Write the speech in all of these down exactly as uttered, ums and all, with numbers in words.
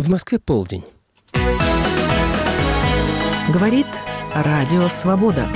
В Москве полдень. Говорит Радио Свобода.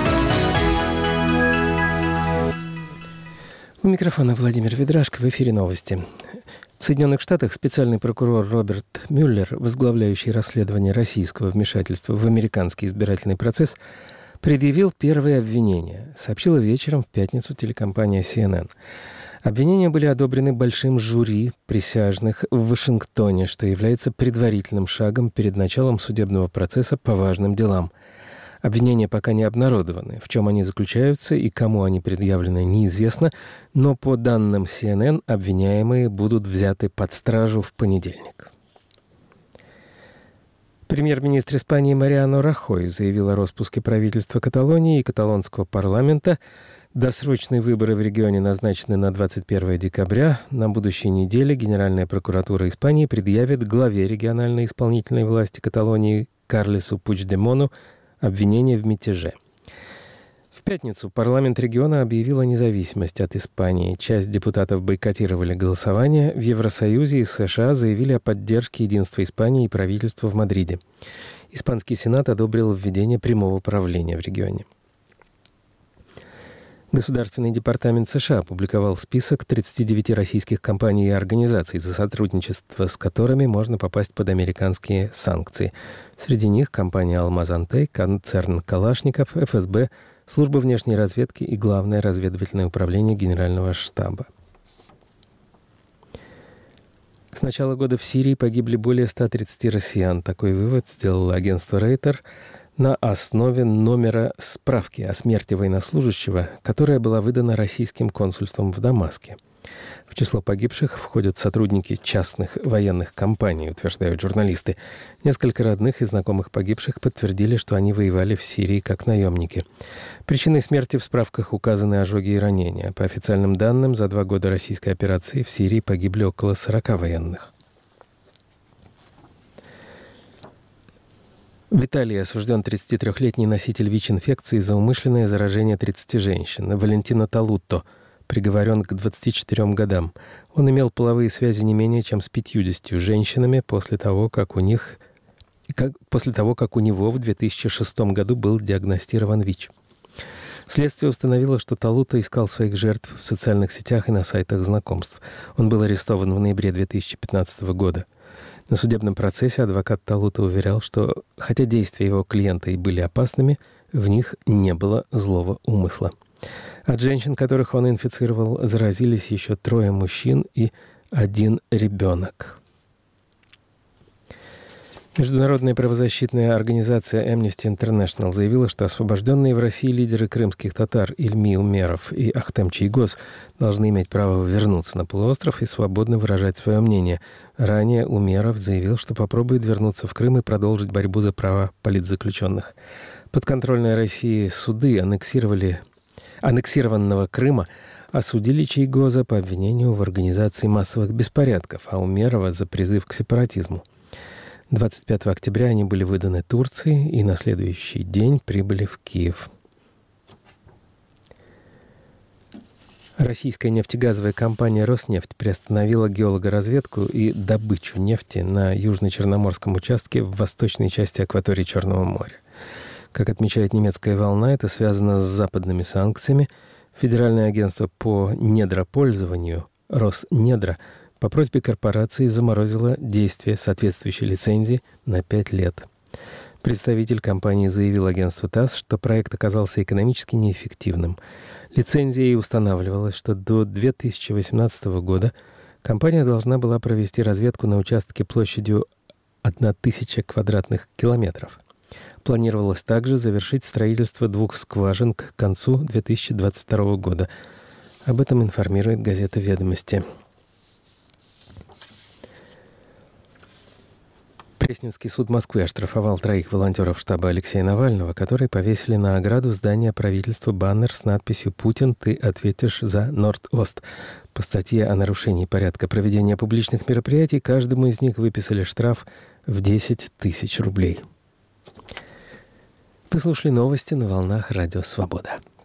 У микрофона Владимир Ведрашко. В эфире новости. В Соединенных Штатах специальный прокурор Роберт Мюллер, возглавляющий расследование российского вмешательства в американский избирательный процесс, предъявил первые обвинения, сообщила вечером в пятницу телекомпания си эн эн. Обвинения были одобрены большим жюри присяжных в Вашингтоне, что является предварительным шагом перед началом судебного процесса по важным делам. Обвинения пока не обнародованы. В чем они заключаются и кому они предъявлены, неизвестно, но по данным си эн эн обвиняемые будут взяты под стражу в понедельник. Премьер-министр Испании Мариано Рахой заявил о распуске правительства Каталонии и каталонского парламента. Досрочные выборы в регионе назначены на двадцать первое декабря. На будущей неделе Генеральная прокуратура Испании предъявит главе региональной исполнительной власти Каталонии Карлесу Пучдемону обвинение в мятеже. В пятницу парламент региона объявил о независимости от Испании. Часть депутатов бойкотировали голосование. В Евросоюзе и США заявили о поддержке единства Испании и правительства в Мадриде. Испанский Сенат одобрил введение прямого правления в регионе. Государственный департамент США опубликовал список тридцати девяти российских компаний и организаций, за сотрудничество с которыми можно попасть под американские санкции. Среди них компания «Алмаз-Антей», концерн «Калашников», эф эс бэ, Служба внешней разведки и Главное разведывательное управление Генерального штаба. С начала года в Сирии погибли более ста тридцати россиян. Такой вывод сделало агентство Рейтер на основе номера справки о смерти военнослужащего, которая была выдана российским консульством в Дамаске. В число погибших входят сотрудники частных военных компаний, утверждают журналисты. Несколько родных и знакомых погибших подтвердили, что они воевали в Сирии как наемники. Причиной смерти в справках указаны ожоги и ранения. По официальным данным, за два года российской операции в Сирии погибли около сорока военных. В Италии осужден тридцатитрёхлетний носитель ВИЧ-инфекции за умышленное заражение тридцати женщин. Валентино Талутто приговорен к двадцати четырем годам. Он имел половые связи не менее чем с пятьюдесятью женщинами после того, как у них, как, после того, как у него в две тысячи шестом году был диагностирован ВИЧ. Следствие установило, что Талутто искал своих жертв в социальных сетях и на сайтах знакомств. Он был арестован в ноябре две тысячи пятнадцатого года. На судебном процессе адвокат Талутто уверял, что, хотя действия его клиента и были опасными, в них не было злого умысла. От женщин, которых он инфицировал, заразились еще трое мужчин и один ребенок. Международная правозащитная организация Amnesty International заявила, что освобожденные в России лидеры крымских татар Ильми Умеров и Ахтем Чийгоз должны иметь право вернуться на полуостров и свободно выражать свое мнение. Ранее Умеров заявил, что попробует вернуться в Крым и продолжить борьбу за права политзаключенных. Подконтрольные России суды аннексировали, аннексированного Крыма осудили Чийгоза по обвинению в организации массовых беспорядков, а Умерова за призыв к сепаратизму. двадцать пятого октября они были выданы Турции и на следующий день прибыли в Киев. Российская нефтегазовая компания «Роснефть» приостановила геологоразведку и добычу нефти на южно-черноморском участке в восточной части акватории Черного моря. Как отмечает немецкая «Волна», это связано с западными санкциями. Федеральное агентство по недропользованию «Роснедра» по просьбе корпорации заморозила действие соответствующей лицензии на пять лет. Представитель компании заявил агентству ТАСС, что проект оказался экономически неэффективным. Лицензией устанавливалось, что до две тысячи восемнадцатого года компания должна была провести разведку на участке площадью тысяча квадратных километров. Планировалось также завершить строительство двух скважин к концу две тысячи двадцать второго года. Об этом информирует газета «Ведомости». Пресненский суд Москвы оштрафовал троих волонтеров штаба Алексея Навального, которые повесили на ограду здания правительства баннер с надписью «Путин, ты ответишь за Норд-Ост». По статье о нарушении порядка проведения публичных мероприятий каждому из них выписали штраф в десять тысяч рублей. Вы слушали новости на волнах Радио Свобода.